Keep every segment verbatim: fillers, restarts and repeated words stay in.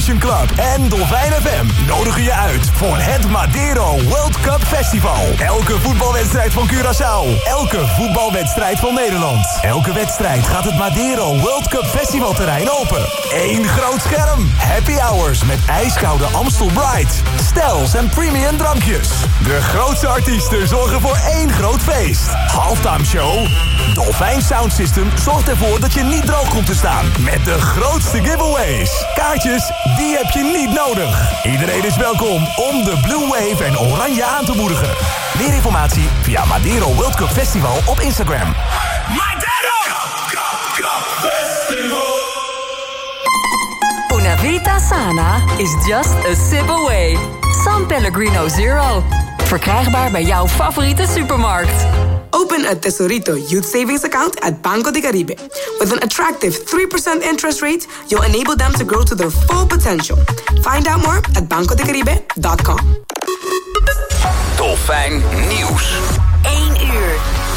Ocean Club en Dolfijn F M nodigen je uit voor het Madero World Cup Festival. Elke voetbalwedstrijd van Curaçao. Elke voetbalwedstrijd van Nederland. Elke wedstrijd gaat het Madero World Cup Festivalterrein open. Eén groot scherm. Happy hours met ijskoude Amstel Bright. Stels en premium drankjes. De grootste artiesten zorgen voor één groot feest. Halftime show. Dolfijn Sound System zorgt ervoor dat je niet droog komt te staan. Met de grootste giveaways. Kaartjes, die heb je niet nodig. Iedereen is welkom om de Blue Wave en Oranje aan te moedigen. Meer informatie via Madero World Cup Festival op Instagram. Madero! Una vita sana is just a sip away. San Pellegrino Zero. Verkrijgbaar bij jouw favoriete supermarkt. Open a Tesorito Youth Savings Account at Banco de Caribe. With an attractive three percent interest rate, you'll enable them to grow to their full potential. Find out more at banco de caribe dot com. Dolfijn Nieuws. één uur.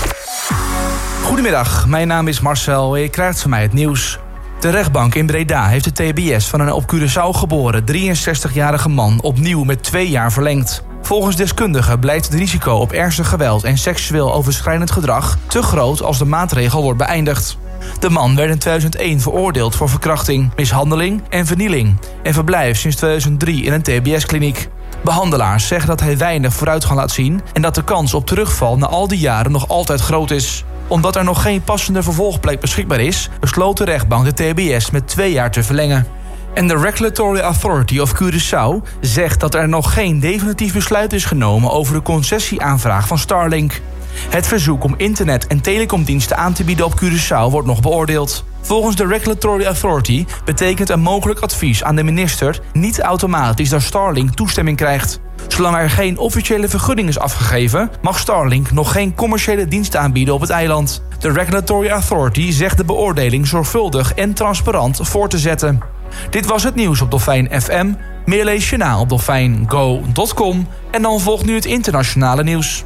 Goedemiddag, mijn naam is Marcel en je krijgt van mij het nieuws. De rechtbank in Breda heeft de T B S van een op Curaçao geboren drieënzestigjarige man opnieuw met twee jaar verlengd. Volgens deskundigen blijft het risico op ernstig geweld en seksueel overschrijdend gedrag te groot als de maatregel wordt beëindigd. De man werd in tweeduizend één veroordeeld voor verkrachting, mishandeling en vernieling en verblijft sinds tweeduizend drie in een T B S-kliniek. Behandelaars zeggen dat hij weinig vooruitgang laat zien en dat de kans op terugval na al die jaren nog altijd groot is. Omdat er nog geen passende vervolgplek beschikbaar is, besloot de rechtbank de T B S met twee jaar te verlengen. En de Regulatory Authority of Curaçao zegt dat er nog geen definitief besluit is genomen over de concessieaanvraag van Starlink. Het verzoek om internet- en telecomdiensten aan te bieden op Curaçao wordt nog beoordeeld. Volgens de Regulatory Authority betekent een mogelijk advies aan de minister niet automatisch dat Starlink toestemming krijgt. Zolang er geen officiële vergunning is afgegeven, mag Starlink nog geen commerciële diensten aanbieden op het eiland. De Regulatory Authority zegt de beoordeling zorgvuldig en transparant voor te zetten. Dit was het nieuws op Dolfijn F M. Meer lees je na op dolfijn go dot com. En dan volgt nu het internationale nieuws.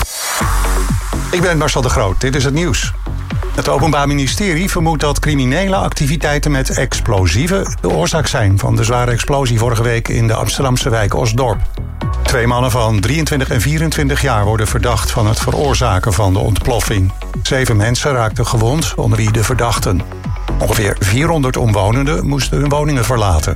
Ik ben Marcel de Groot, dit is het nieuws. Het Openbaar Ministerie vermoedt dat criminele activiteiten met explosieven de oorzaak zijn van de zware explosie vorige week in de Amsterdamse wijk Osdorp. Twee mannen van drieëntwintig en vierentwintig jaar worden verdacht van het veroorzaken van de ontploffing. Zeven mensen raakten gewond, onder wie de verdachten. Ongeveer vierhonderd omwonenden moesten hun woningen verlaten.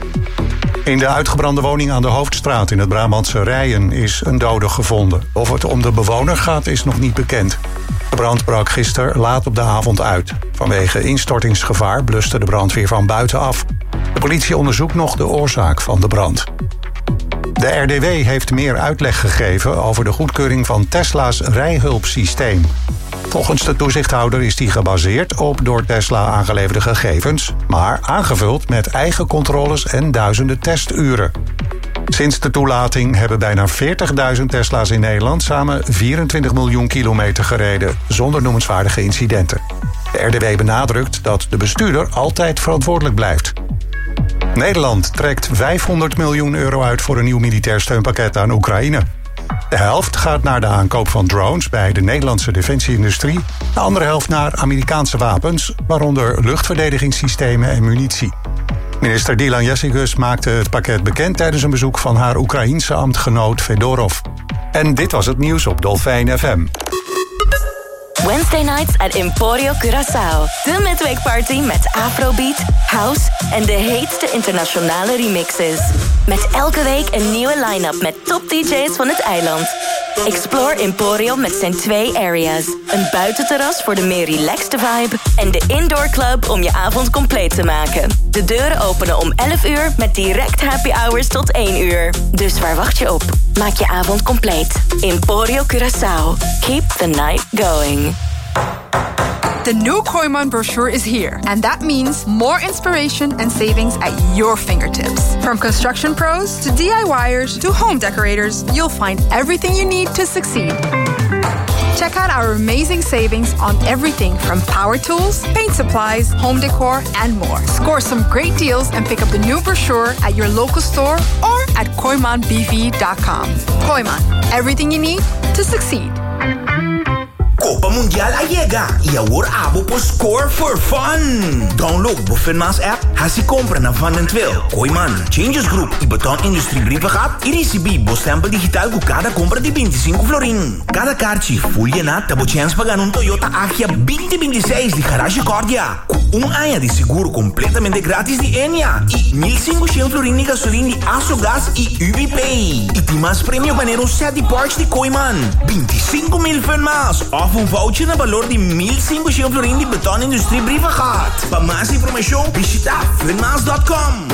In de uitgebrande woning aan de Hoofdstraat in het Brabantse Rijen is een dode gevonden. Of het om de bewoner gaat is nog niet bekend. De brand brak gisteren laat op de avond uit. Vanwege instortingsgevaar bluste de brandweer van buitenaf. De politie onderzoekt nog de oorzaak van de brand. De R D W heeft meer uitleg gegeven over de goedkeuring van Tesla's rijhulpsysteem. Volgens de toezichthouder is die gebaseerd op door Tesla aangeleverde gegevens, maar aangevuld met eigen controles en duizenden testuren. Sinds de toelating hebben bijna veertigduizend Tesla's in Nederland samen vierentwintig miljoen kilometer gereden, zonder noemenswaardige incidenten. De R D W benadrukt dat de bestuurder altijd verantwoordelijk blijft. Nederland trekt vijfhonderd miljoen euro uit voor een nieuw militair steunpakket aan Oekraïne. De helft gaat naar de aankoop van drones bij de Nederlandse defensieindustrie. De andere helft naar Amerikaanse wapens, waaronder luchtverdedigingssystemen en munitie. Minister Dylan Jessicus maakte het pakket bekend tijdens een bezoek van haar Oekraïense ambtgenoot Fedorov. En dit was het nieuws op Dolfijn F M. Wednesday nights at Emporio Curaçao. De midweekparty met Afrobeat, house en de heetste internationale remixes. Met elke week een nieuwe line-up met top D J's van het eiland. Explore Emporio met zijn twee areas. Een buitenterras voor de meer relaxed vibe en de indoor club om je avond compleet te maken. De deuren openen om elf uur met direct happy hours tot één uur. Dus waar wacht je op? Maak je avond compleet. Emporio Curaçao. Keep the night going. The new Kooiman brochure is here, and that means more inspiration and savings at your fingertips. From construction pros to D I Yers to home decorators, you'll find everything you need to succeed. Check out our amazing savings on everything from power tools, paint supplies, home decor, and more. Score some great deals and pick up the new brochure at your local store or at kooiman b v dot com. Kooiman, everything you need to succeed. Copa Mundial allega y ahora abo por score for fun. Download de Finmas app, hasi compra na Van den Twil, Koiman, Changes Group y Beton Industrie Brievengat y recibi bo stempel digital com cada compra de veinticinco florin. Cada kaartje voel je na tabo chance pagar un Toyota Agya veinte veintiséis de Garage Cordia. Un año de seguro completamente gratis de Enya y mil quinhentos florin de gasolina de Asogas y U B Pay. Y te más premio para un set de Porsche de Koiman. veinticinco mil Finmas of un voucher na valor de mil quinhentos florin de Beton Industrie Brievengat. Para más información visita finmas dot com.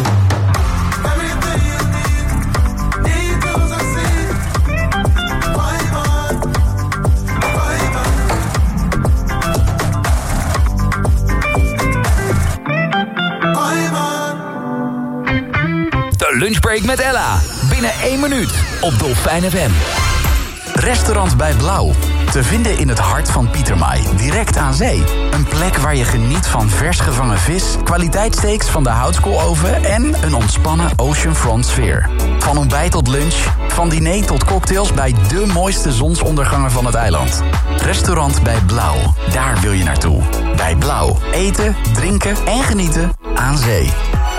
Lunchbreak met Ella. Binnen één minuut op Dolfijn F M. Restaurant bij Blauw. Te vinden in het hart van Pietermaai, direct aan zee. Een plek waar je geniet van vers gevangen vis, kwaliteitssteaks van de houtskooloven en een ontspannen oceanfront sfeer. Van ontbijt tot lunch, van diner tot cocktails bij de mooiste zonsondergangen van het eiland. Restaurant bij Blauw, daar wil je naartoe. Bij Blauw, eten, drinken en genieten aan zee.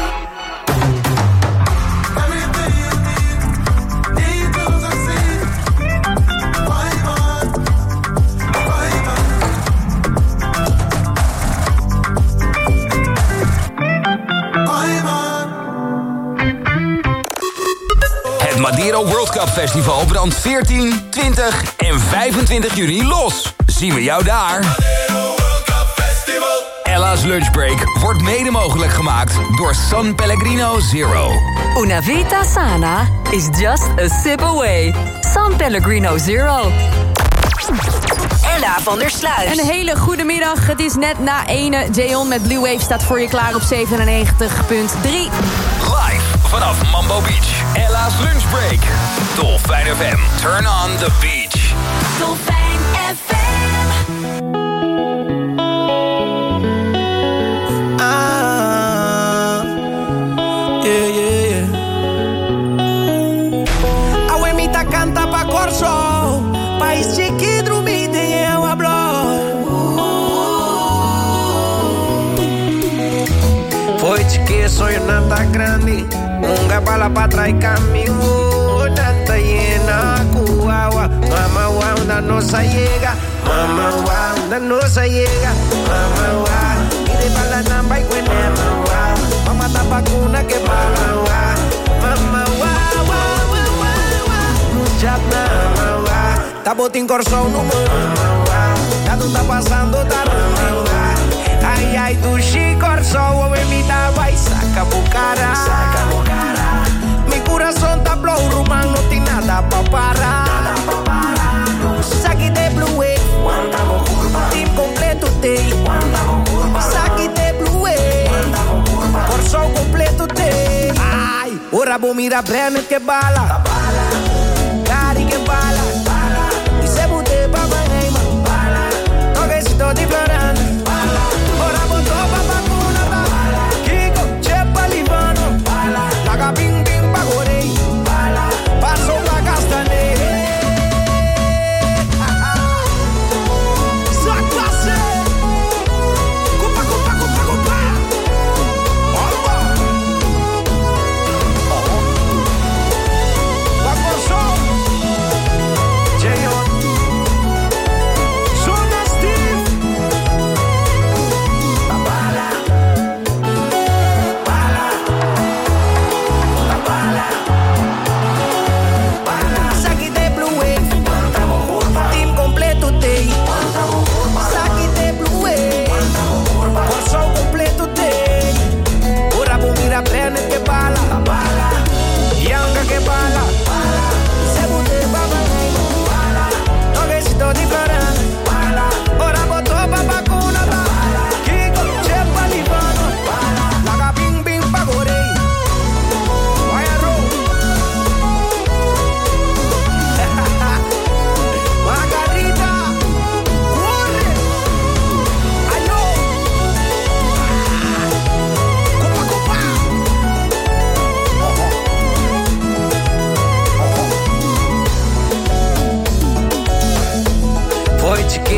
Madeiro World Cup Festival brandt veertien, twintig en vijfentwintig juni los. Zien we jou daar. Ella's Lunchbreak wordt mede mogelijk gemaakt door San Pellegrino Zero. Una vita sana is just a sip away. San Pellegrino Zero. Ella van der Sluis. Een hele goede middag. Het is net na ene. Jayon met Blue Wave staat voor je klaar op zevenennegentig komma drie. Live vanaf Mambo Beach. Ella's Lunchbreak. Dolfijn F M. Turn on the beach. Dolfijn F M. Ah, yeah, yeah, yeah. Abuelita canta pa corso. País chiquito, mi te eu hablo. Foi que soy nata grande. Unga bala pa trás caminho. Nata llena cuawa. Mama wow, na nossa llega. Mama wow, na nossa llega. Mama wow. Y de bala namba y cuene. Mama wow. Mama tapa cuna que mama wow. Mama wow, wow, wow, wow. No chat na mama wow. Tá botin corso no mano. Já tu tá passando, tá ruim. Ai, ai, tu chicorso. Ove mi da vai, saca bucara. Saca bucara. Mi corazón tá blow, rumán, no tem nada pa parar. Nada pa parar. Saque de blue wave. Quanta curva. Team completo tem. Quanta curva. Saque de blue wave. Quanta curva. Corso completo tem. Ai, ora vou mirar Brenner que bala. Cari que bala. Di Florano, ora botou pa vacuna, Kiko, Chepa, Livano, la capim, pim, pagorei, passou pra Castanei. Só classe, cupa, cupa, cupa, cupa, opa, va corso, Jayon.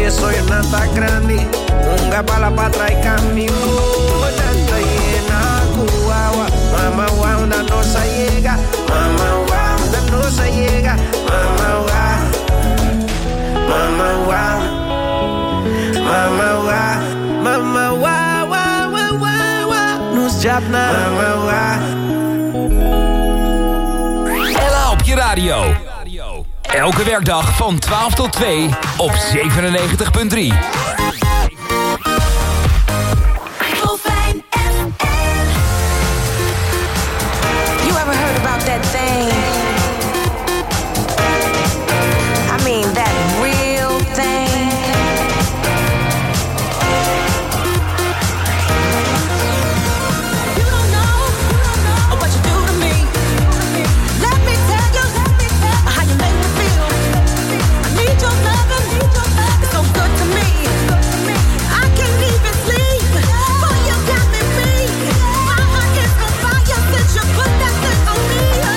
que soy nata grande. Unga bala patra y camingo. Nanta llena cuawa. Mama wow, na no se llega. Mama wow, na no se llega. Mama wow. Mama wow. Mama wow. Mama wow, wow, wow, wow, wow. Nos japna. Mama wow. Ella op je radio. Elke werkdag van twaalf tot twee op zevenennegentig punt drie. You ever heard about that thing? I mean that real thing. You don't know what you do to me. Let me tell you how you make me feel. I need your loving, it's so good to me. I can't even sleep, boy you got me weak. My heart is on fire since you put that thing on me.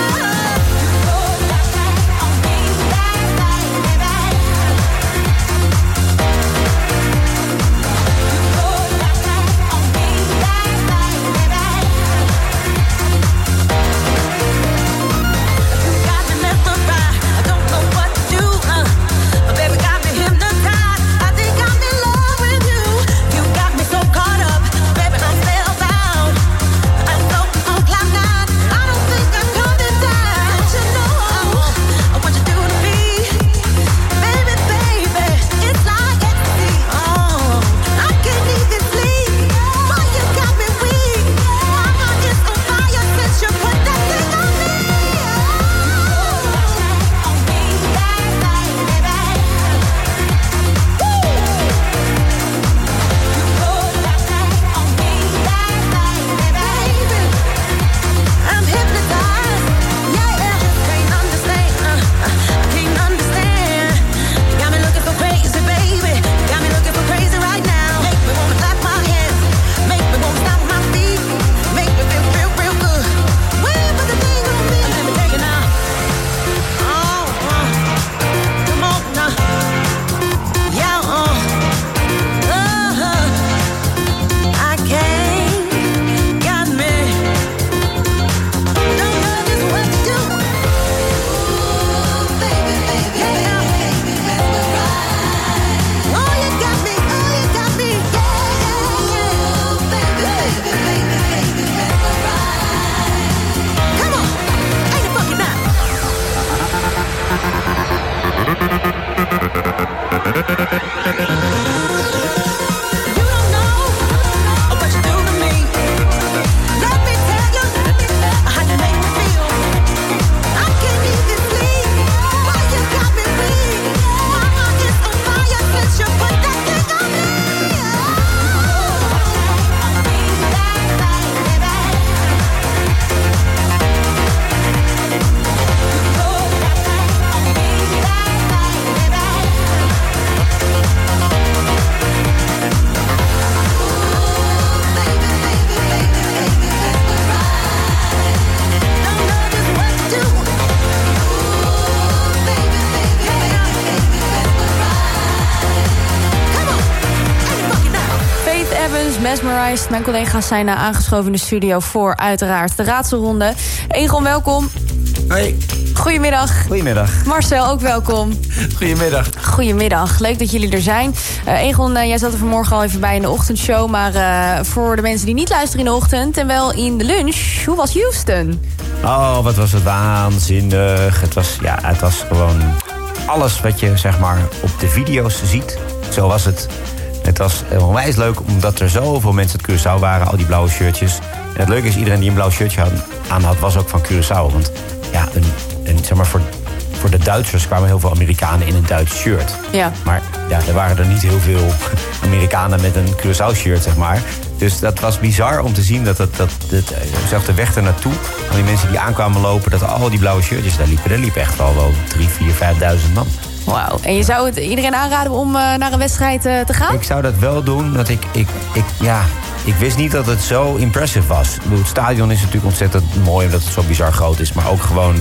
Mesmerized. Mijn collega's zijn uh, aangeschoven in de studio voor uiteraard de raadselronde. Egon, welkom. Hoi. Goedemiddag. Goedemiddag. Marcel, ook welkom. Goedemiddag. Goedemiddag. Leuk dat jullie er zijn. Uh, Egon, uh, jij zat er vanmorgen al even bij in de ochtendshow. Maar uh, voor de mensen die niet luisteren in de ochtend en wel in de lunch, hoe was Houston? Oh, wat was het waanzinnig. Het was, ja, het was gewoon alles wat je zeg maar op de video's ziet. Zo was het. Het was onwijs leuk omdat er zoveel mensen uit Curaçao waren, al die blauwe shirtjes. En het leuke is, iedereen die een blauw shirtje had, aan had, was ook van Curaçao. Want ja, een, een, zeg maar voor, voor de Duitsers kwamen heel veel Amerikanen in een Duits shirt. Ja. Maar ja, er waren er niet heel veel Amerikanen met een Curaçao shirt, zeg maar. Dus dat was bizar om te zien dat, dat, dat, dat zelfs de weg ernaartoe, al die mensen die aankwamen lopen, dat al die blauwe shirtjes daar liepen, daar liepen echt al wel drie, vier, vijfduizend man. Wauw. En je zou het iedereen aanraden om uh, naar een wedstrijd uh, te gaan? Ik zou dat wel doen. Dat ik, ik, ik, ja, ik wist niet dat het zo impressive was. Het stadion is natuurlijk ontzettend mooi omdat het zo bizar groot is. Maar ook gewoon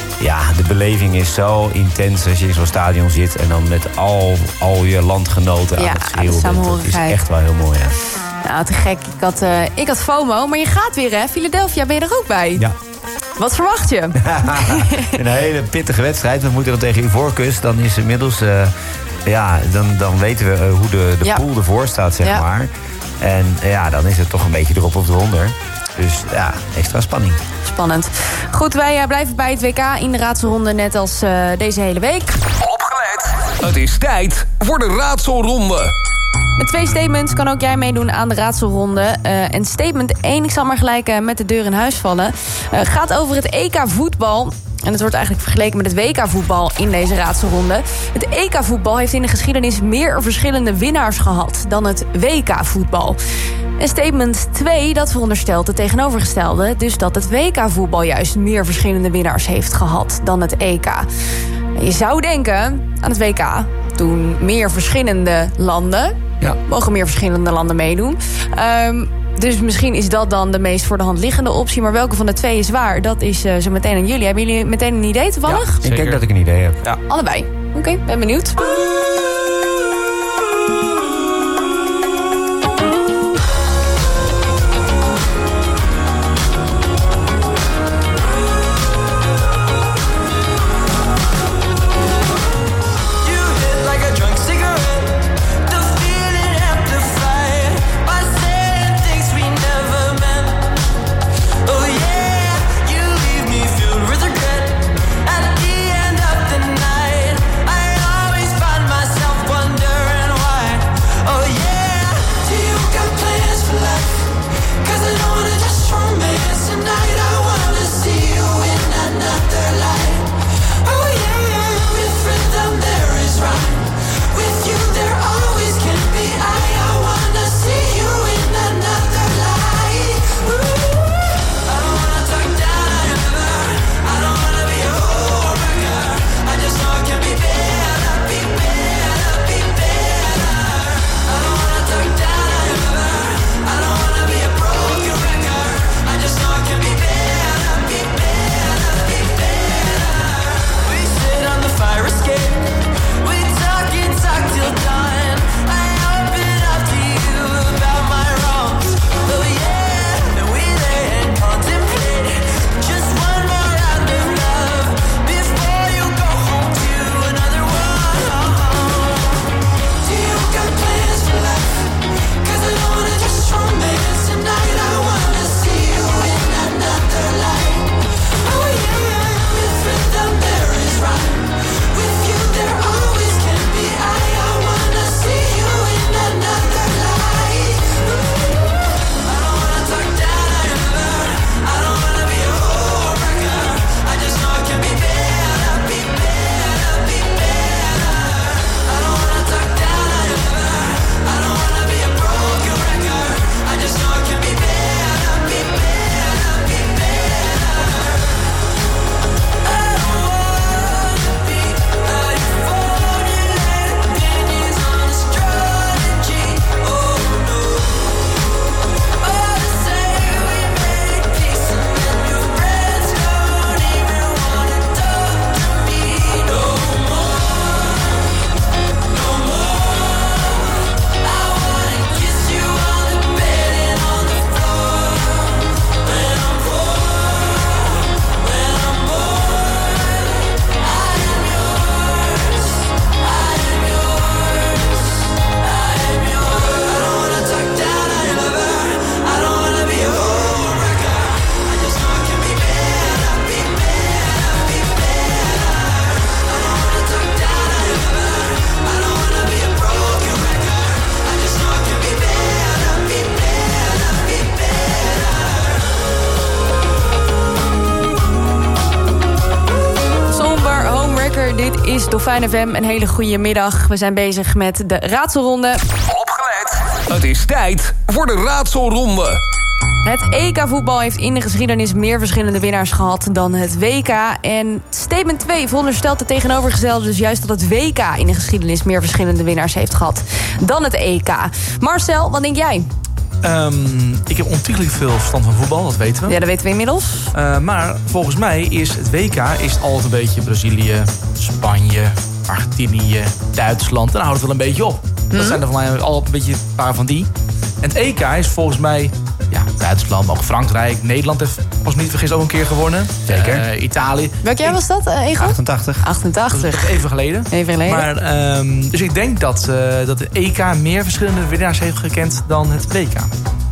ja, de beleving is zo intens als je in zo'n stadion zit. En dan met al, al je landgenoten Ja, aan het de schreeuwen bent. Dat is samenhorigheid. echt wel heel mooi, ja. Nou, te gek. Ik had, uh, ik had FOMO, maar je gaat weer, hè? Philadelphia, ben je er ook bij? Ja. Wat verwacht je? Een hele pittige wedstrijd. We moeten dan tegen Ivoorkust. Dan is inmiddels... Uh, ja, dan, dan weten we uh, hoe de, de Ja. pool ervoor staat, zeg Ja. maar. En uh, ja, dan is het toch een beetje erop of eronder. Dus ja, extra spanning. Spannend. Goed, wij uh, blijven bij het W K in de raadselronde, net als uh, deze hele week. Opgelet. Het is tijd voor de raadselronde. Met twee statements kan ook jij meedoen aan de raadselronde. Uh, en statement één, ik zal maar gelijk uh, met de deur in huis vallen... Uh, gaat over het E K voetbal. En het wordt eigenlijk vergeleken met het W K voetbal in deze raadselronde. Het E K voetbal heeft in de geschiedenis meer verschillende winnaars gehad dan het W K voetbal. En statement twee, dat veronderstelt het tegenovergestelde. Dus dat het W K voetbal juist meer verschillende winnaars heeft gehad dan het E K. Je zou denken aan het W K, toen meer verschillende landen... Ja. Mogen meer verschillende landen meedoen. Um, dus misschien is dat dan de meest voor de hand liggende optie. Maar welke van de twee is waar? Dat is uh, zo meteen aan jullie. Hebben jullie meteen een idee toevallig? Ja, ik denk dat ik een idee heb. Ja. Allebei. Oké, okay, ben benieuwd. Dit is Dolfijn F M. Een hele goede middag. We zijn bezig met de raadselronde. Opgelet. Het is tijd voor de raadselronde. Het E K-voetbal heeft in de geschiedenis meer verschillende winnaars gehad dan het W K. En statement twee veronderstelt het tegenovergestelde, dus juist dat het W K in de geschiedenis meer verschillende winnaars heeft gehad dan het E K. Marcel, wat denk jij? Um, ik heb ontiegelijk veel verstand van voetbal, dat weten we. Ja, dat weten we inmiddels. Uh, maar volgens mij is het W K is altijd een beetje Brazilië, Spanje, Argentinië, Duitsland. Dan houdt het wel een beetje op. Hmm. Dat zijn er van mij al een beetje een paar van die. En het E K is volgens mij ja, Duitsland, maar ook Frankrijk. Nederland heeft, als ik niet vergis, ook een keer gewonnen. Zeker. Uh, Italië. Welk jaar was dat, uh, Egel? achtentachtig. achtentachtig. Dat is even geleden. Even geleden. Maar, um, dus ik denk dat, uh, dat het E K meer verschillende winnaars heeft gekend dan het W K.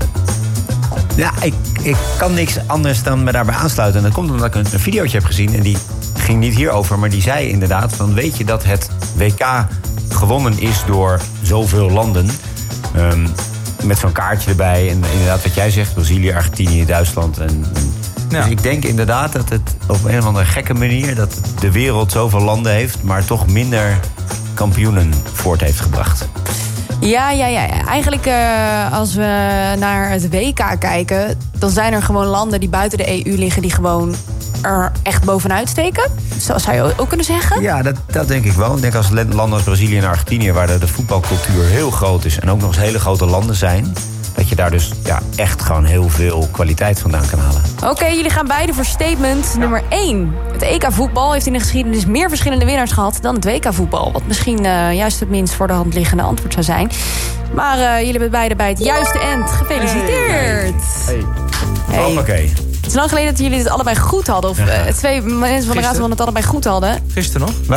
Ja, ik, ik kan niks anders dan me daarbij aansluiten. En dat komt omdat ik een, een videootje heb gezien. En die ging niet hierover, maar die zei inderdaad van... weet je dat het W K gewonnen is door zoveel landen... Um, met zo'n kaartje erbij. En inderdaad wat jij zegt, Brazilië, Argentinië, Duitsland. En, en ja. Dus ik denk inderdaad dat het op een of andere gekke manier... dat de wereld zoveel landen heeft... maar toch minder kampioenen voort heeft gebracht. Ja, ja, ja. Eigenlijk uh, als we naar het W K kijken... dan zijn er gewoon landen die buiten de E U liggen... die gewoon er echt bovenuit steken. Zo zou je ook kunnen zeggen. Ja, dat, dat denk ik wel. Ik denk als landen als Brazilië en Argentinië... waar de, de voetbalcultuur heel groot is... en ook nog eens hele grote landen zijn... dat je daar dus ja, echt gewoon heel veel kwaliteit vandaan kan halen. Oké, okay, jullie gaan beide voor statement ja. nummer één. Het E K voetbal heeft in de geschiedenis meer verschillende winnaars gehad... dan het W K voetbal. Wat misschien uh, juist het minst voor de hand liggende antwoord zou zijn. Maar uh, jullie hebben beide bij het juiste eind. Gefeliciteerd! Hey. Hey. Oh, oké. Okay. Het is lang geleden dat jullie het allebei goed hadden. Of ja. uh, twee mensen van de Raadsel het allebei goed hadden. Gisteren nog.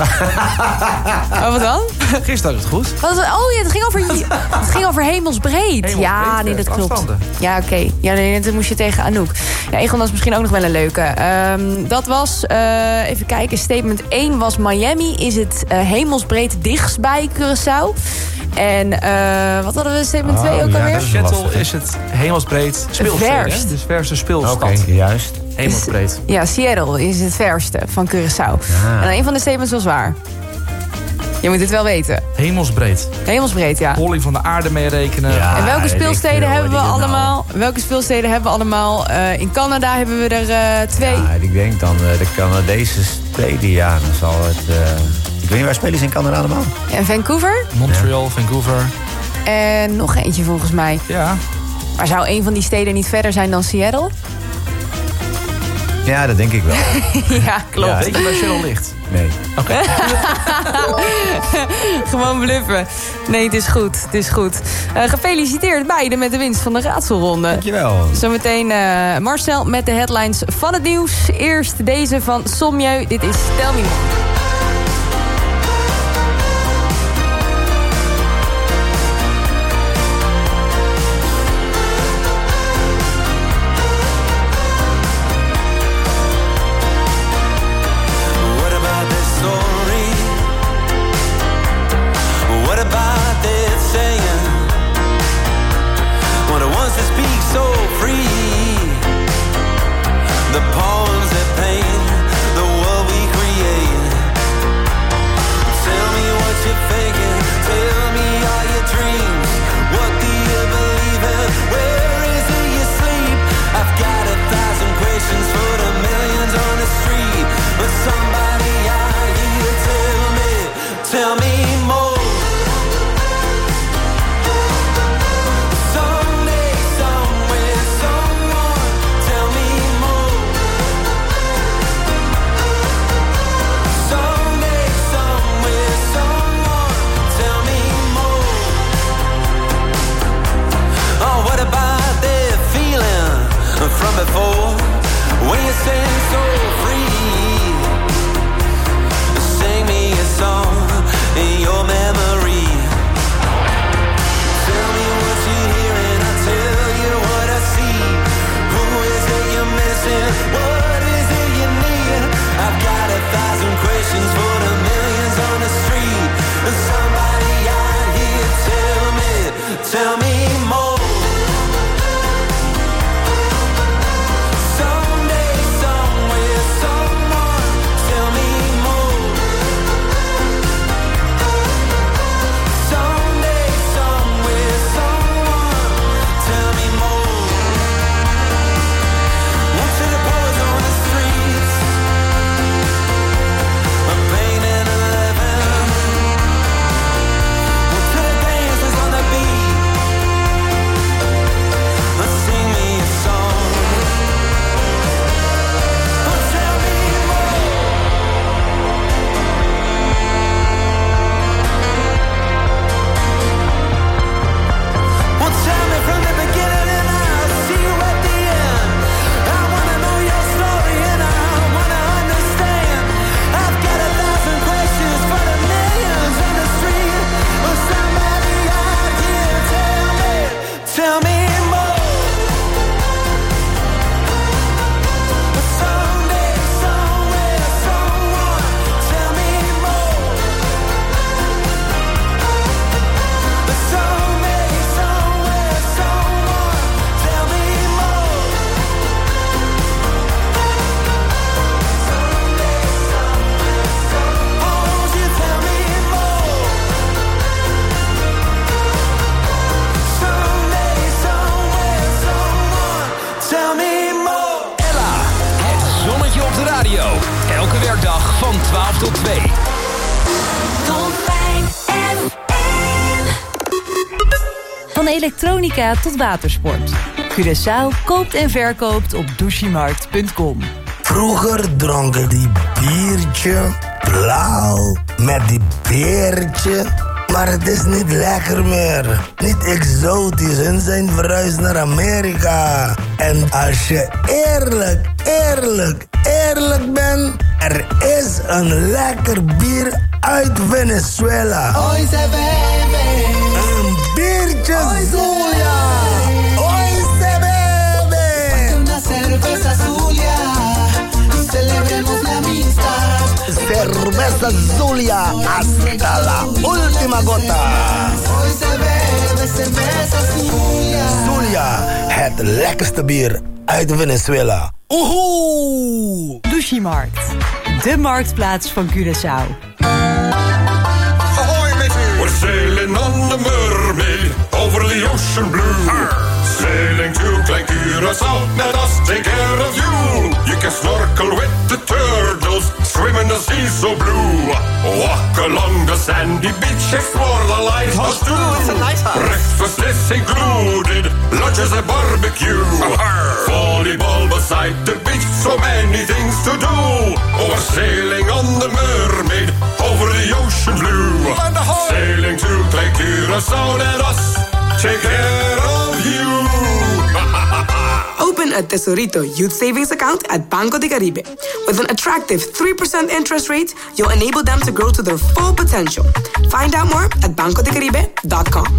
Oh, wat dan? Gisteren had het goed. Wat, oh ja, het ging over, het ging over hemelsbreed. Hemelsbreed. Ja, nee, dat klopt. Afstanden. Ja, oké. Okay. Ja, nee, toen moest je tegen Anouk. Ja, Egon, dat is misschien ook nog wel een leuke. Um, dat was, uh, even kijken, statement één was Miami. Is het uh, hemelsbreed dichtst bij Curaçao? En uh, wat hadden we statement twee oh, ook ja, alweer? Seattle is het hemelsbreed speelstad. Dus verste speelstad. Oké, okay, juist. Hemelsbreed. Ja, Seattle is het verste van Curaçao. Ja. En een van de statements was waar. Je moet dit wel weten. Hemelsbreed. Hemelsbreed, ja. Holling van de aarde meerekenen. Ja, en welke speelsteden hebben we allemaal? Welke speelsteden hebben we allemaal? Uh, in Canada hebben we er uh, twee. Ja, ik denk dan uh, de Canadese steden. Ja, dan zal het... Uh... Ik weet niet, waar spelen ze in Canada allemaal? En Vancouver? Montreal, ja. Vancouver. En nog eentje volgens mij. Ja. Maar zou een van die steden niet verder zijn dan Seattle? Ja, dat denk ik wel. Ja, klopt. Ja, weet je waar Seattle ligt? Nee. Oké. Okay. Gewoon bluffen. Nee, het is goed. Het is goed. Uh, gefeliciteerd beiden met de winst van de raadselronde. Dankjewel. Zometeen uh, Marcel met de headlines van het nieuws. Eerst deze van Sommieu. Dit is Tell Me More. The poems that paint the world we create. elektronica tot watersport. Curaçao koopt en verkoopt op douchimarkt punt com. Vroeger dronken die biertje blauw met die beertje. Maar het is niet lekker meer. Niet exotisch. Hun zijn verhuisd naar Amerika. En als je eerlijk, eerlijk, eerlijk bent... er is een lekker bier uit Venezuela. Hoy se bebe. Een biertje Zulia. Hoy se bebe. Una cerveza Zulia. Celebremos la amistad. Cerveza Zulia hasta la última gota. Hoy se bebe cerveza Zulia. Zulia, het lekkerste bier uit Venezuela. Oehoe! Douchimarkt, de marktplaats van Curaçao. Ahoy, matey! We're sailing on the mermaid over the ocean blue. Arr. Sailing to Lake Curaçao, let us take care of you. You can snorkel with the turtles, swim in the sea so blue. Walk along the sandy beach, explore the lighthouse too. It's a lighthouse. Breakfast is included, lunch is a barbecue. Volleyball beside the beach, so many things to do. Oh, we're sailing on the mermaid over the ocean blue. Sailing to Lake Curaçao, let us take care of you. Open a Tesorito Youth Savings Account at Banco de Caribe. With an attractive three percent interest rate, you'll enable them to grow to their full potential. Find out more at banco de caribe dot com.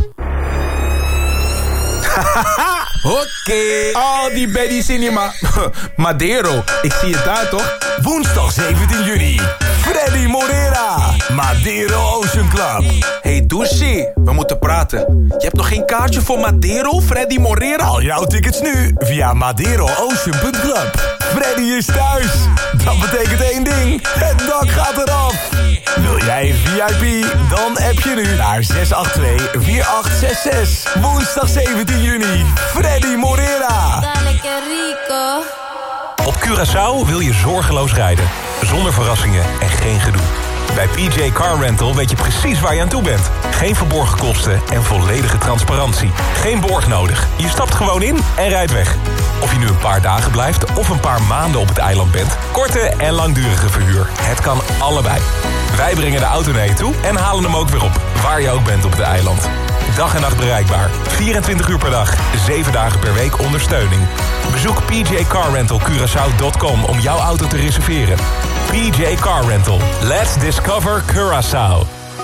Oké, okay. Oh, die Betty Cinema. Madero, ik zie je daar toch? Woensdag zeventien juni. Freddy Morera. Madero Ocean Club. Hey Douche, we moeten praten. Je hebt nog geen kaartje voor Madero, Freddy Morera? Al jouw tickets nu via madero ocean punt club. Freddy is thuis. Dat betekent één ding. Het dak gaat eraf. Wil jij V I P? Dan app je nu naar zes acht twee vier acht zes zes. Woensdag zeventien juni. Freddy Morera. Dale que rico. Op Curaçao wil je zorgeloos rijden. Zonder verrassingen en geen gedoe. Bij P J Car Rental weet je precies waar je aan toe bent. Geen verborgen kosten en volledige transparantie. Geen borg nodig. Je stapt gewoon in en rijdt weg. Of je nu een paar dagen blijft of een paar maanden op het eiland bent. Korte en langdurige verhuur. Het kan allebei. Wij brengen de auto naar je toe en halen hem ook weer op. Waar je ook bent op het eiland. Dag en nacht bereikbaar. vierentwintig uur per dag. zeven dagen per week ondersteuning. Bezoek p j car rental curaçao dot com om jouw auto te reserveren. P J Car Rental. Let's discover Curaçao.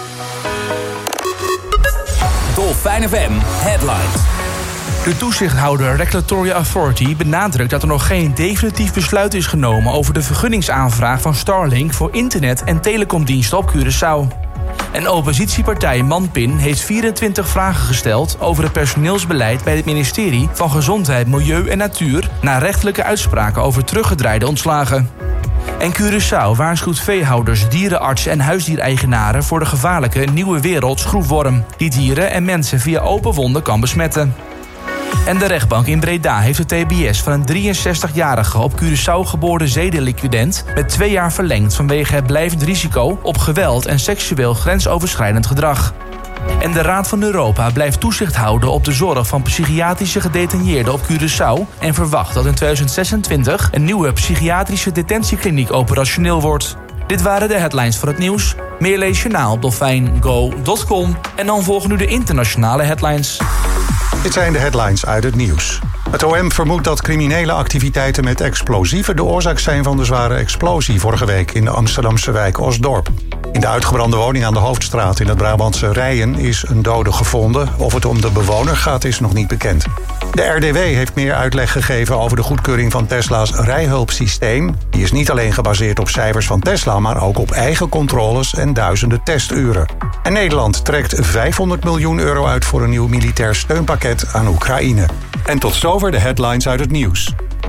Dolfijn F M Headlines. De toezichthouder Regulatory Authority benadrukt dat er nog geen definitief besluit is genomen over de vergunningsaanvraag van Starlink voor internet- en telecomdiensten op Curaçao. Een oppositiepartij Manpin heeft vierentwintig vragen gesteld over het personeelsbeleid bij het ministerie van Gezondheid, Milieu en Natuur na rechtelijke uitspraken over teruggedraaide ontslagen. En Curaçao waarschuwt veehouders, dierenartsen en huisdiereigenaren voor de gevaarlijke nieuwe wereld schroefworm, die dieren en mensen via open wonden kan besmetten. En de rechtbank in Breda heeft de T B S van een drieënzestigjarige op Curaçao geboren zedenliquident met twee jaar verlengd vanwege het blijvend risico op geweld en seksueel grensoverschrijdend gedrag. En de Raad van Europa blijft toezicht houden op de zorg van psychiatrische gedetineerden op Curaçao en verwacht dat in tweeduizend zesentwintig een nieuwe psychiatrische detentiekliniek operationeel wordt. Dit waren de headlines voor het nieuws. Meer lees je na op dolfijn go dot com en dan volgen nu de internationale headlines. Dit zijn de headlines uit het nieuws. Het O M vermoedt dat criminele activiteiten met explosieven de oorzaak zijn van de zware explosie vorige week in de Amsterdamse wijk Osdorp. In de uitgebrande woning aan de Hoofdstraat in het Brabantse Rijen is een dode gevonden. Of het om de bewoner gaat is nog niet bekend. De R D W heeft meer uitleg gegeven over de goedkeuring van Tesla's rijhulpsysteem. Die is niet alleen gebaseerd op cijfers van Tesla, maar ook op eigen controles en duizenden testuren. En Nederland trekt vijfhonderd miljoen euro uit voor een nieuw militair steunpakket aan Oekraïne. En tot zover de headlines uit het nieuws.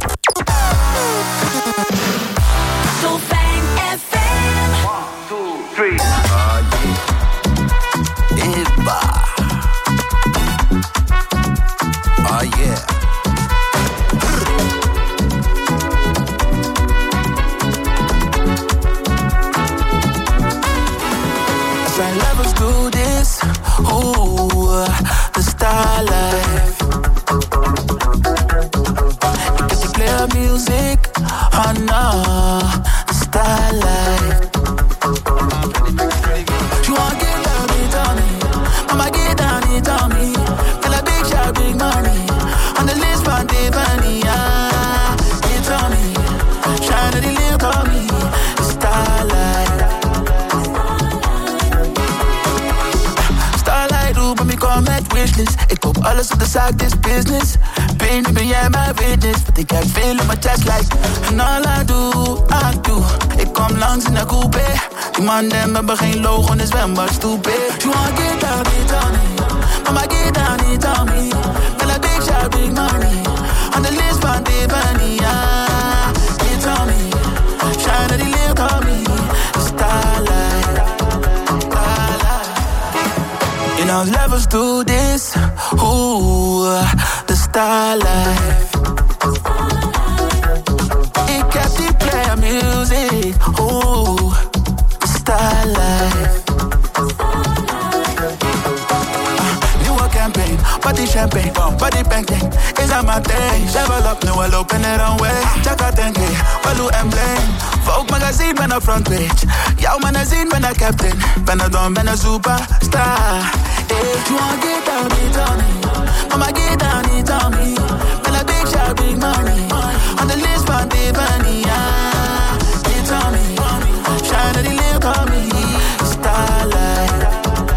Dolfijn F M. one, two, three. Ah, yeah. Eba. Ah, yeah. As our lovers do this, ooh, the style star life. Ik heb die clear music, oh no, star life. She wanna get down, it on me. I'ma get down, it on me. Tell a big shot, big money. On the list, but they bunny, ah. It's on me. Shine the lamp on me. Starlight. Starlight, roep me, kom met wishlist. Ik koop alles op de zaak, this business. Baby, ben jij mijn witness? Want ik kijk veel op mijn chest like. En all I do, I do. Ik kom langs in de coupe. Die man dem hebben geen logo in de zwembad, stupid. You wanna get down, it on me. Mama get down, it on me. Tell a big shot, big money. On the list, van die bunny, ah. It's on me. Shine the lamp on me. Starlight. Starlight. You know, levels do this. Ooh, the starlight. Ik heb die player music. Ooh, the starlight. Campaign, body champagne, body bang bang, is aan mijn thing. Level up, nu we lopen er aan way. Check out ten K, Walu en Bling. Vogue magazine, ben op front page. Jouw magazine, ben een captain. Ben een don, ben een superstar. If you wanna get down, it on me. Mama get down, it on me. Ben een big shot, big money. On the list, van die bunny, ah. It's on me. Shine the lamp on me. Starlight.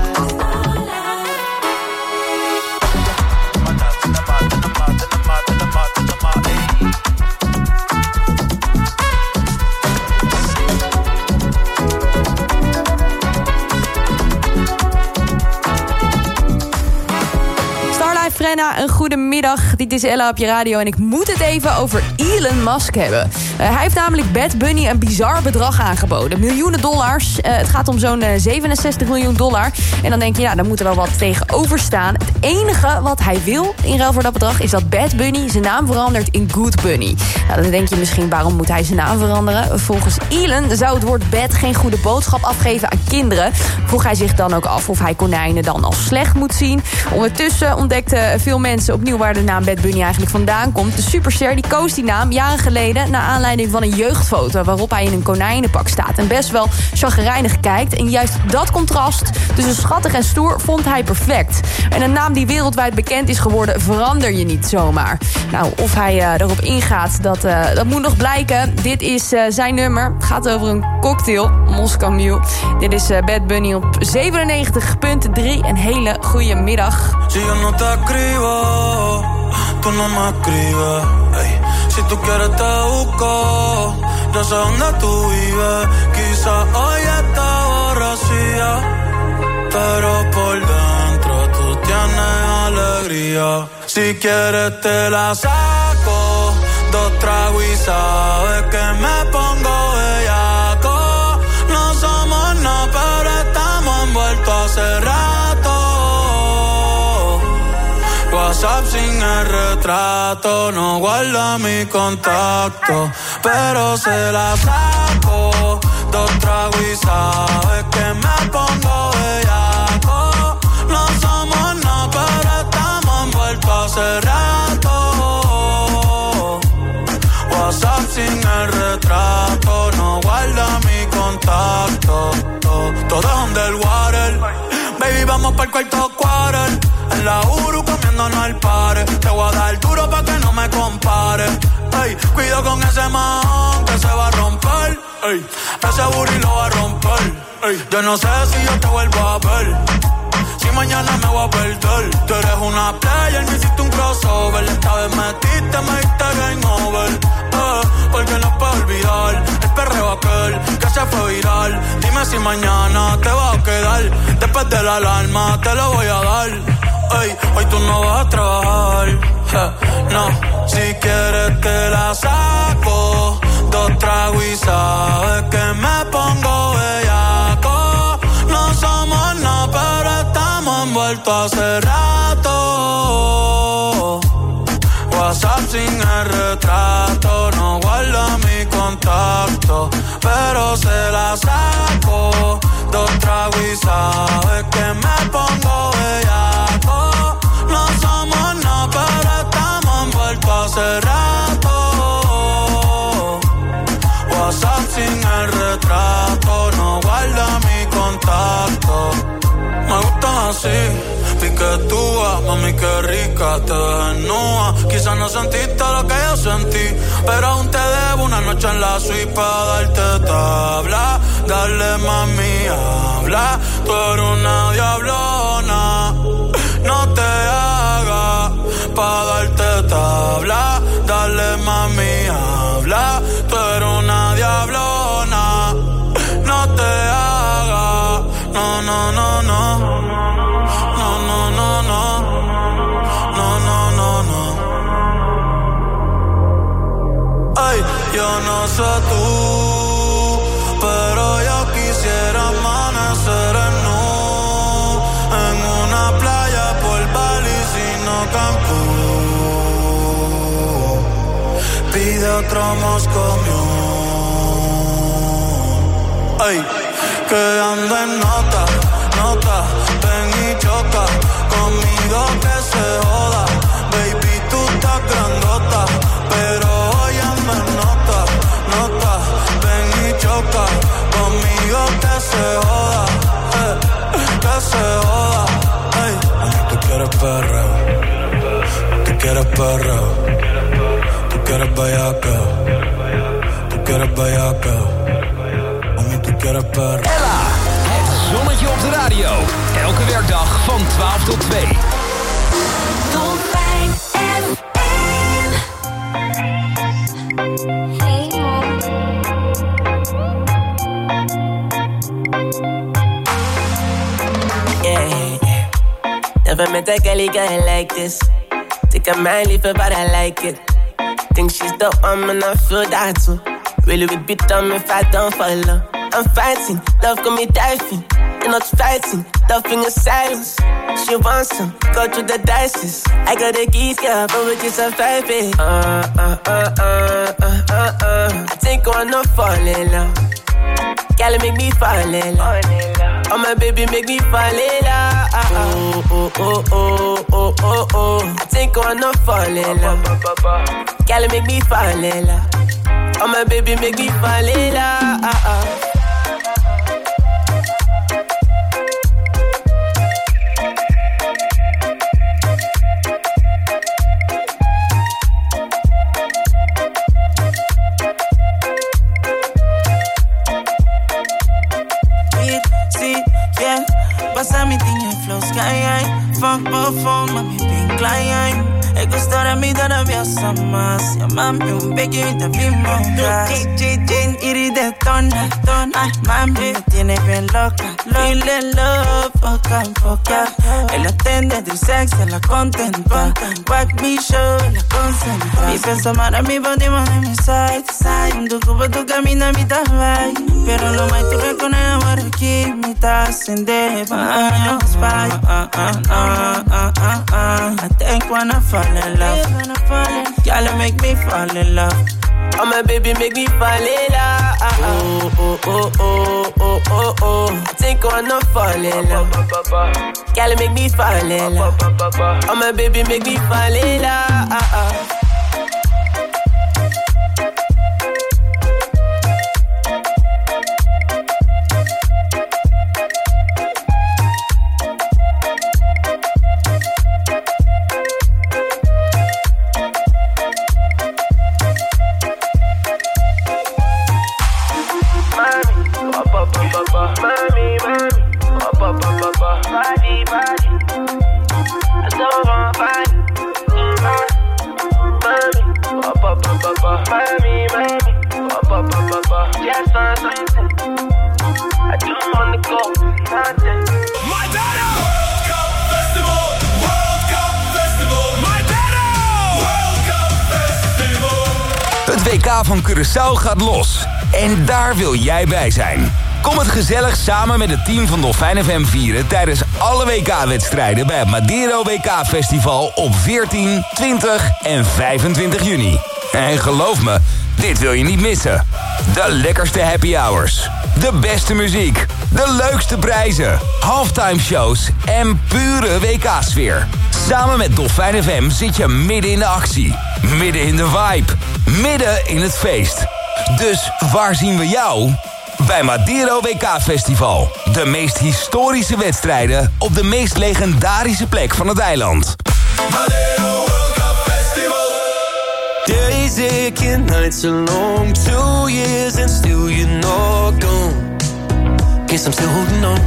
Frenna, een goede middag. Dit is Ella op je radio en ik moet het even over Elon Musk hebben. Uh, hij heeft namelijk Bad Bunny een bizar bedrag aangeboden. Miljoenen dollars. Uh, het gaat om zo'n uh, zevenenzestig miljoen dollar. En dan denk je, ja, daar moet er wel wat tegenover staan. Het enige wat hij wil in ruil voor dat bedrag is dat Bad Bunny zijn naam verandert in Good Bunny. Nou, dan denk je misschien, waarom moet hij zijn naam veranderen? Volgens Elon zou het woord bad geen goede boodschap afgeven aan kinderen. Vroeg hij zich dan ook af of hij konijnen dan als slecht moet zien. Ondertussen ontdekte veel mensen opnieuw waar de naam Bad Bunny eigenlijk vandaan komt. De superster die koos die naam jaren geleden naar aanleiding van een jeugdfoto waarop hij in een konijnenpak staat en best wel chagrijnig kijkt. En juist dat contrast tussen schattig en stoer vond hij perfect. En een naam die wereldwijd bekend is geworden verander je niet zomaar. Nou, of hij uh, erop ingaat, dat, uh, dat moet nog blijken. Dit is uh, zijn nummer. Het gaat over een cocktail, Moscow Mule. Dit is uh, Bad Bunny op zevenennegentig komma drie. Een hele goede middag. Si yo no te escribo, tú no me escribes. Ey. Si tú quieres te busco, yo sé dónde tú vives. Quizás hoy está borracía, pero por dentro tú tienes alegría. Si quieres te la saco, dos tragos y sabes que me pongo bellaco. No somos nada, pero estamos envueltos hace rato. WhatsApp sin el retrato, no guarda mi contacto, pero se la saco. Dos tragos y sabes que me pongo bellaco. No somos nada, pero estamos envueltos hace rato. WhatsApp sin el retrato, no guarda mi contacto. Todo es underwater, baby, vamos pa'l cuarto quarter. En la Uru comiéndonos al pare. Te voy a dar duro pa' que no me compare. Ey, cuido con ese man que se va a romper. Ey, ese booty lo va a romper. Ey, yo no sé si yo te vuelvo a ver. Si mañana me voy a perder. Tú eres una player, me hiciste un crossover. Esta vez metiste, me diste game over. Eh, porque no puedo olvidar el perreo aquel que se fue viral. Dime si mañana te vas a quedar. Después de la alarma te lo voy a dar. Ey, hoy tú no vas a trabajar. Eh, no, si quieres te la saco. Dos tragos y sabes que me pongo bellaco. No somos nada, pero estamos envueltos hace rato. WhatsApp sin el retrato, no guarda mi contacto, pero se la saco. Dos tragos y sabes que me pongo bellaco. No hace rato. WhatsApp sin el retrato, no guarda mi contacto. Me gustan así, piquetúa, mami qué rica te desnuda. Quizás no sentiste lo que yo sentí, pero aún te debo una noche en la suite para darte tabla. Dale mami, habla, tú eres una diablona. No te hagas pa' darte tabla. Dale mami, habla, tú eres una diablona. No te hagas, no, no, no, no. No, no, no, no. No, no, no, no. Ay, yo no sé tú, pero yo quisiera amanecer en nu, en una playa por Bali, sino Cancún. Pide otro Moscow Mule. Ay, que ando en nota, nota, ven y choca, conmigo que se joda. Baby, tú estás grandota, pero hoy ando en nota, nota, ven y choca, conmigo que se joda, eh, que se joda. Ay, tú quieres perreo, tú quieres perreo, tú quieres bellaca, tú quieres bellaca, mami, tú quieres perreo. Ella, het zonnetje op de radio. Elke werkdag van twaalf tot twee. Dolfijn F M. Hey mom. Yeah, never met a girl girl like this. Think I might leave her, but I like it. Think she's the one, and I feel that too. Really would be dumb if I don't follow. I'm fighting, love got me diving. You're not fighting, loving in silence. She wants some, go through the dices. I got the keys, girl, but we just survive it. Uh, uh, uh, uh, uh, uh, uh. I think I wanna fall in love. Girl, make me fall in love. Oh, my baby, make me fall in love. Oh, oh, oh, oh, oh, oh, oh. I think I wanna fall in love. Girl, make me fall in love. Oh, my baby, make me fall in love. Pasa mi tiña flow sky. Funk phone, mami pink line. E gustare mi nerviosa más. Llámame un becky y te firmo gas. Iridetona, ay mami me tiene bien loca. Feel love, poca, poca. El atende del sexo, la contenta. Wack me show, la concentra. Mi pensa mara mi body, man en mi side. Tu cubo, tu camina, mi tabay. Pero lo más tú recones ahora aquí. Mi taza en de baño, spy. Uh, uh, uh, uh, uh, uh. I think wanna fall in love. Y'all make me fall in love. Oh, my baby, make me fall in love. Oh, oh, oh, oh, oh, oh, oh. I think I wanna fall in love. Girl, make me fall in love. Oh, my baby, make me fall in love. Het W K van Curaçao gaat los. En daar wil jij bij zijn. Kom het gezellig samen met het team van Dolfijn F M vieren tijdens alle W K-wedstrijden bij het Madeiro W K Festival op veertien, twintig en vijfentwintig juni. En geloof me, dit wil je niet missen. De lekkerste happy hours, de beste muziek, de leukste prijzen, halftime shows en pure W K-sfeer. Samen met Dolfijn F M zit je midden in de actie. midden in de vibe, midden in het feest. Dus waar zien we jou? Bij Madero W K Festival. De meest historische wedstrijden op de meest legendarische plek van het eiland. Madero World Cup Festival. Days aching, nights are long. Two years and still you're not gone. Guess I'm still holding on.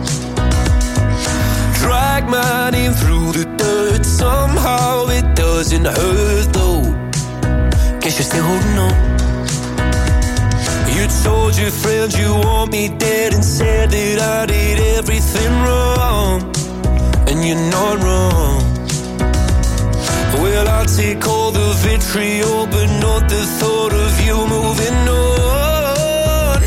Drag my name through the dirt. Somehow it doesn't hurt though. Guess you're still holding on. You told your friends you want me dead and said that I did everything wrong. And you're not wrong. Well, I'll take all the vitriol, but not the thought of you moving on.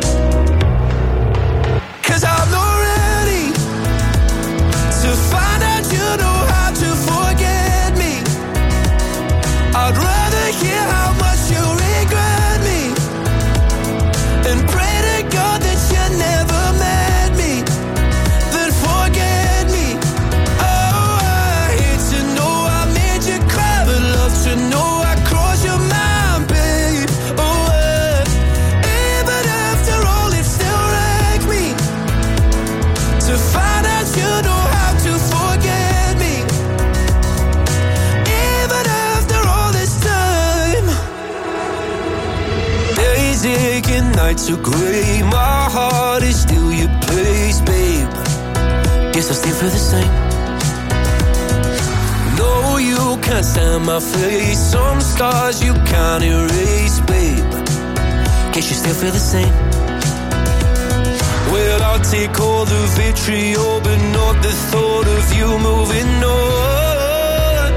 'Cause I'm not ready to find out you know how to forget me. I'd rather hear how much you regret me and pray to God that you never met me, then forget me. Oh, I hate to know I made you cry, but love to know I crossed your mind, babe. Oh, uh, even after all, it still wrecks me to find out you know how to forget me. Even after all this time. Days aching, nights are gray. My heart is still your place, babe. Guess I still feel the same. No, you can't stand my face. Some scars you can't erase, babe. Guess you still feel the same. Well, I'll take all the vitriol, but not the thought of you moving on.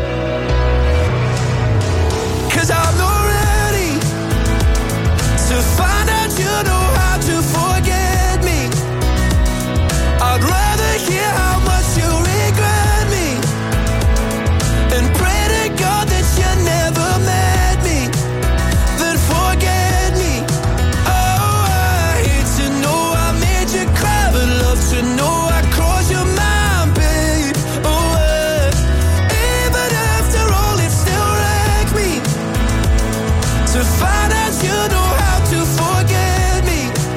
'Cause I'm not ready to find out you know how to forget me. I'd rather hear how much you regret me and pray to God that you never met me, then forget me. Oh, I hate to know I made you cry, but love to know I crossed your mind, babe. Oh, uh, even after all, it still wrecks me to find out you know how to forget me.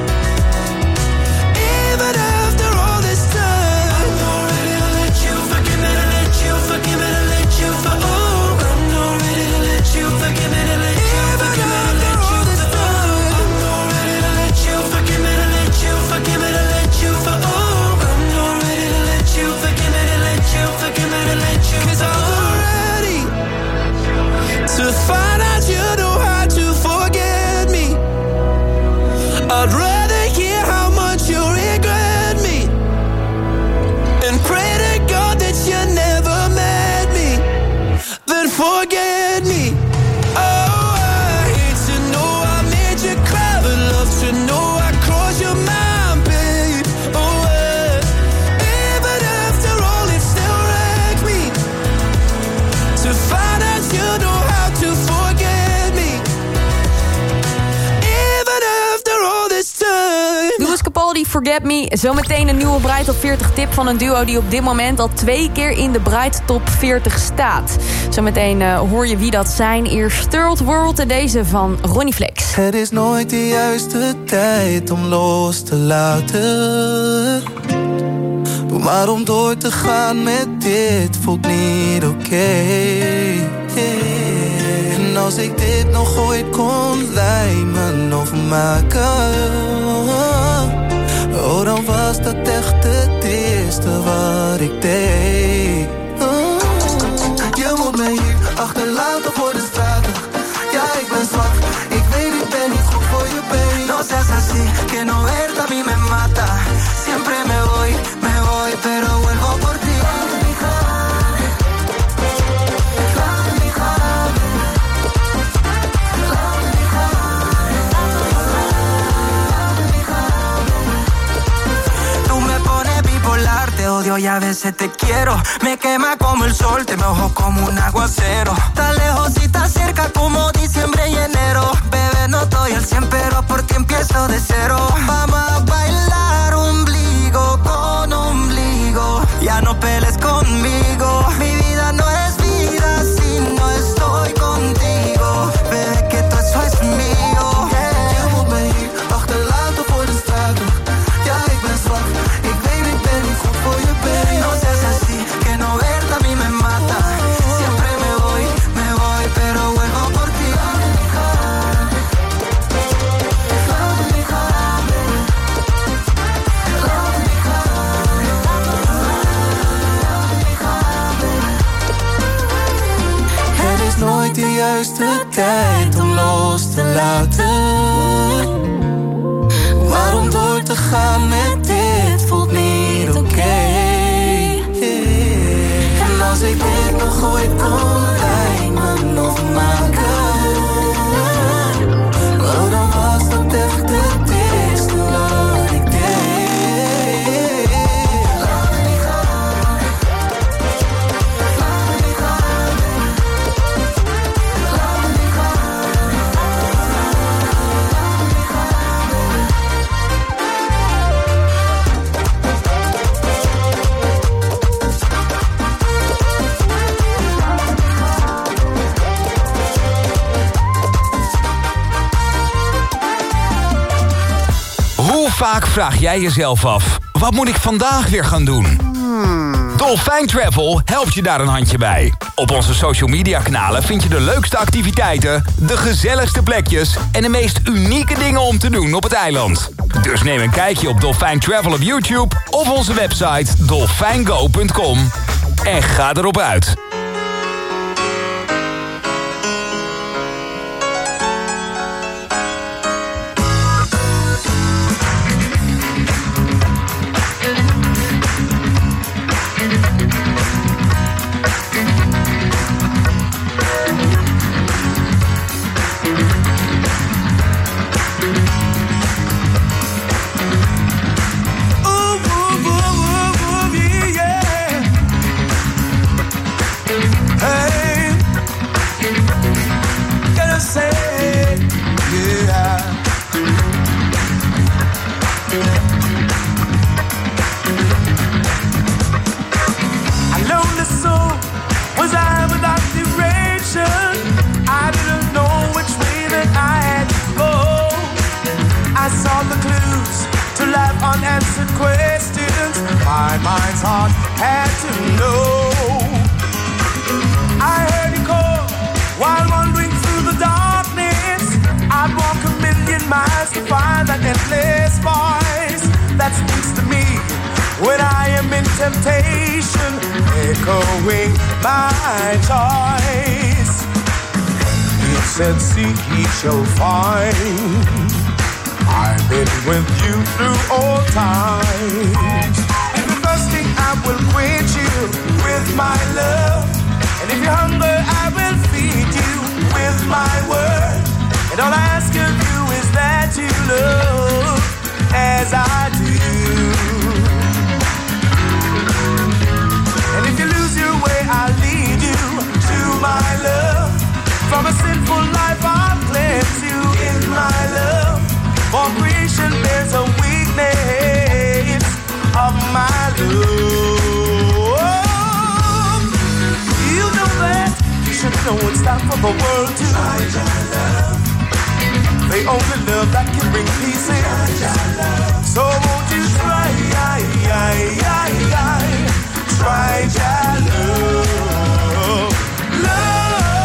Even after all this time. I'm not ready to let you forgive me, to let you forgive me, to let you for oh. I'm not ready to let you forgive me, to let you forgive me, to let you for oh. I'm not ready to let you forgive me, to let you forgive me, to let you for oh. I'm not ready to let you forgive me, to let you forgive me, to let you 'cause I'm not ready to find out you know how to forget me. I'd rather hear how much you regret me and pray to God that you never met me, then forget me. Oh, I hate to know I made you cry, but love to know I crossed your mind, babe. Oh, uh, even after all, it still wrecks me to find out you know how to forget me. Even after all this time. Louis Capaldi, Forget Me. Zometeen een nieuwe Bright Top veertig tip van een duo die op dit moment al twee keer in de Bright Top veertig staat. Zometeen uh, hoor je wie dat zijn. Eerst Third World en deze van Ronnie Flex. Het is nooit de juiste tijd om los te laten. Doe maar om door te gaan met dit voelt niet oké. Okay. En als ik dit nog ooit kon lijmen of maken, oh, dan was dat echt het eerste wat ik deed. Oh, je moet me hier achterlaten voor de straten. Ja, ik ben zwak, ik weet ik ben niet goed voor je been. No seas así, que no verte a mí me mata. Siempre me voy, me voy, pero vuelvo por ti. Te odio y a veces te quiero. Me quema como el sol, te mojo como un aguacero. Tan lejos y tan cerca como diciembre y enero. Bebé, no estoy al cien, pero por ti empiezo de cero. Vamos a bailar ombligo con ombligo. Ya no pelees conmigo. Mi vida no es vida si no estoy contigo. juiste tijd om los te laten. Waarom door te gaan met dit voelt niet oké. Okay. En als ik dit nog ooit kon lijmen nog maken, oh, dan was dat echt het eerste wat ik deed. Laat me niet gaan, laat me niet gaan, laat me niet gaan, laat me niet Hoe vaak vraag jij jezelf af, wat moet ik vandaag weer gaan doen? Dolfijn Travel helpt je daar een handje bij. Op onze social media kanalen vind je de leukste activiteiten, de gezelligste plekjes en de meest unieke dingen om te doen op het eiland. Dus neem een kijkje op Dolfijn Travel op YouTube of onze website dolfijngo punt com en ga erop uit. Said, seek ye shall find. I've been with you through all times. If you're thirsty, I will quench you with my love. And if you're hungry, I will feed you with my word. And all I ask of you is that you love as I do. And if you lose your way, I'll lead you to my love. From a sinful life I'll cleanse you in my love. For creation bears a weakness of my love. You know that, you should know it's time for the world to try your love. The only love that can bring peace in. So won't you try, try your love. Love.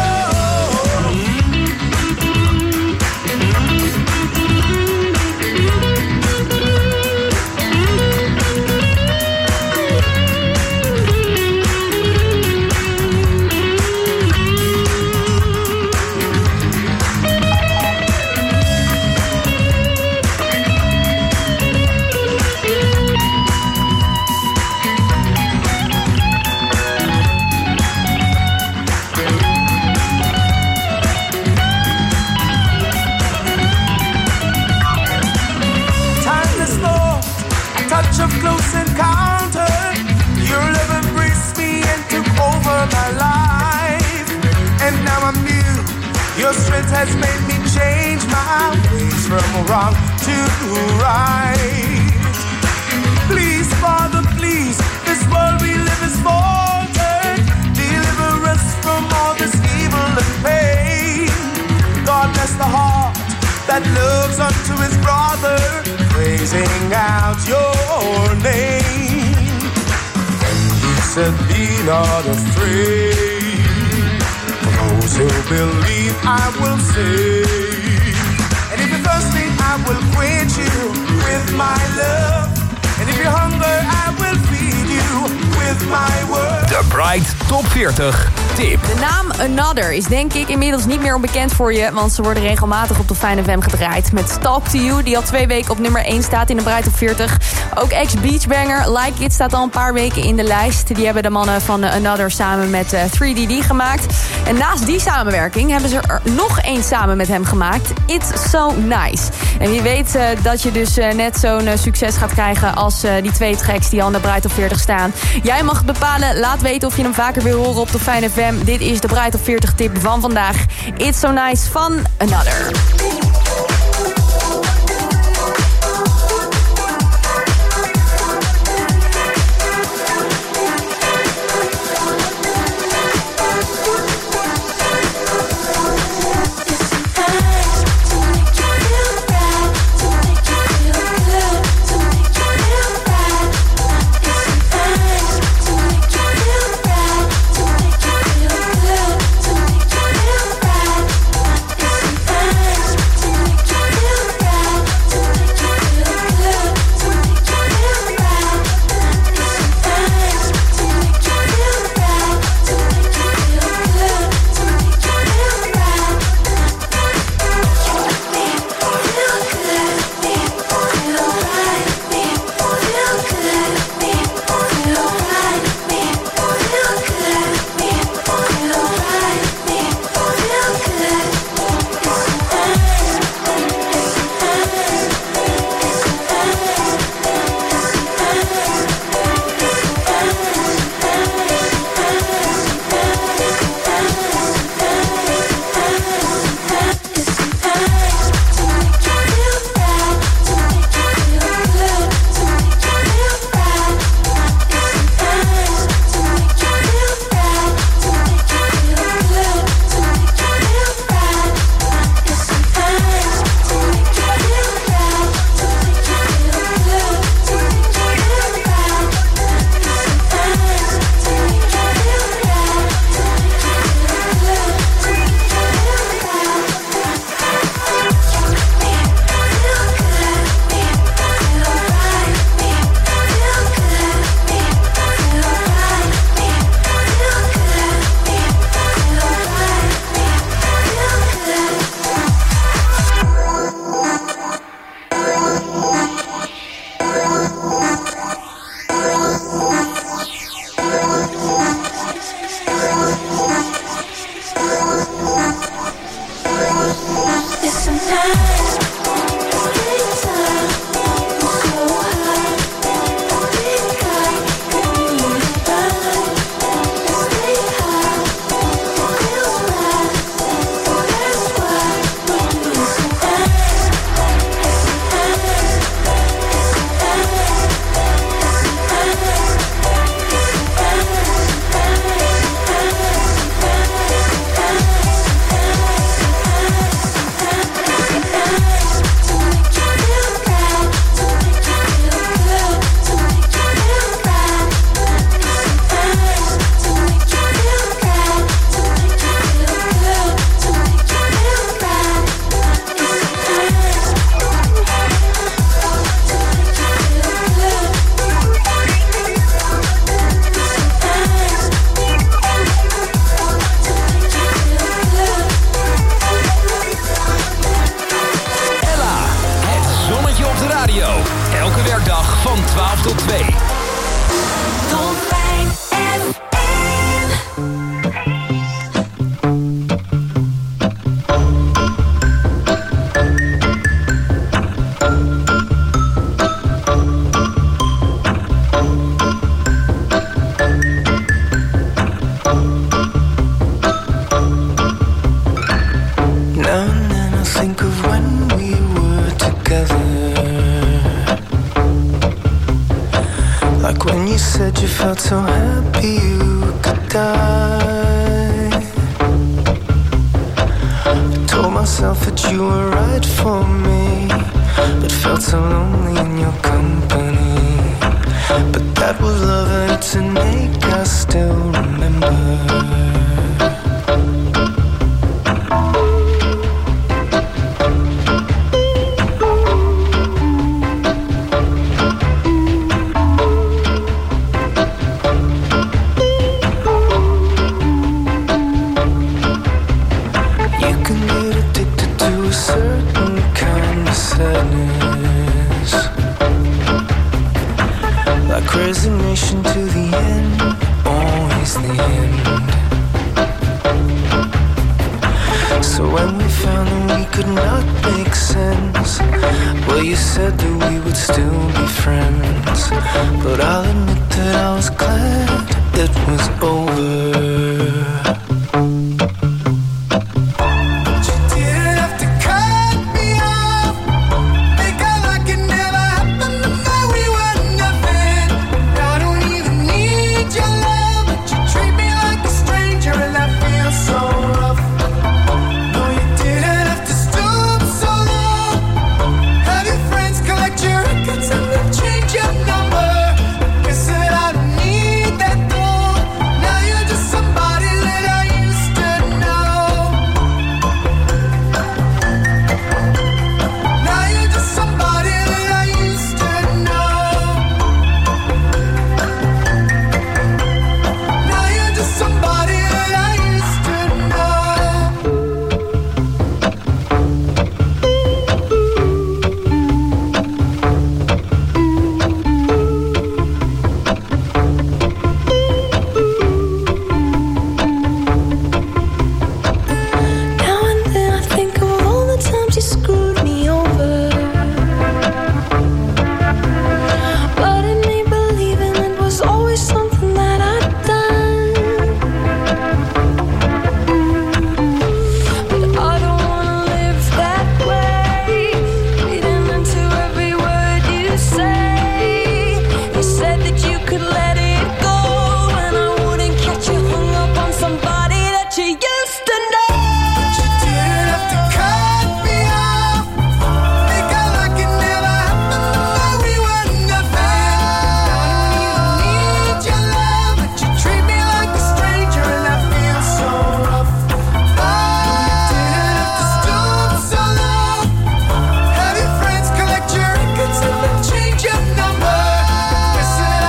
Of close encounter, your love embraced me and took over my life. And now I'm new. Your strength has made me change my ways from wrong to right. Please, Father, please, this world we live is faltered. Deliver us from all this evil and pain. God bless the heart that loves unto his brother, praising out your name. And he said, be not afraid, for those who believe I will save. And if you're thirsty, I will quench you with my love. And if you're hungry, I will feed you with my word. De Bright Top veertig tip. De naam Another is denk ik inmiddels niet meer onbekend voor je, want ze worden regelmatig op de Fijn F M gedraaid. Met Talk to You, die al twee weken op nummer één staat in de Bride Top veertig. Ook ex-Beachbanger Like It staat al een paar weken in de lijst. Die hebben de mannen van Another samen met uh, drie D D gemaakt. En naast die samenwerking hebben ze er nog één samen met hem gemaakt. It's So Nice. En wie weet uh, dat je dus uh, net zo'n uh, succes gaat krijgen als uh, die twee tracks die al in de Bride Top veertig staan. Jij mag het bepalen. Laat weten of je hem vaker wil horen op de Fijn F M. Dit is de Bride Top veertig tip van vandaag. It's So Nice van Another. like resignation to the end, always the end. So when we found that we could not make sense, well, you said that we would still be friends. But I'll admit that I was glad it was over.